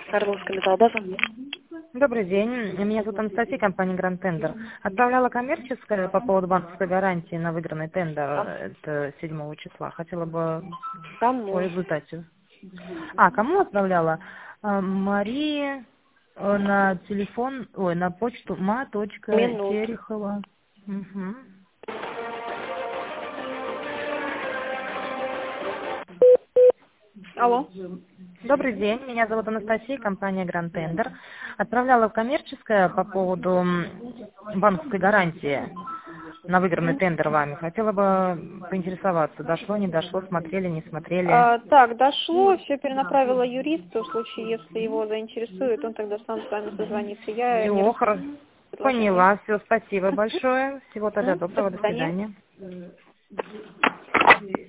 Орловская металлбаза. Добрый день. Меня зовут Анастасия, компания Grand Tender. Отправляла коммерческое по поводу банковской гарантии на выигранный тендер. Это 7 числа. Хотела бы Кому? по результате. Кому отправляла? Марии на телефон, на почту Минуту. ma.терехова. Угу. Алло. Добрый день, меня зовут Анастасия, компания Grand Tender. Отправляла в коммерческое по поводу банковской гарантии на выигранный тендер вами. Хотела бы поинтересоваться, дошло, не дошло, смотрели, не смотрели. Так, дошло, все перенаправила юристу, в случае, если его заинтересует, он тогда сам с вами созвонится. Я не Все, хорошо. предложение. Поняла, все, спасибо большое. Всего тогда доброго, До до свидания. свидания.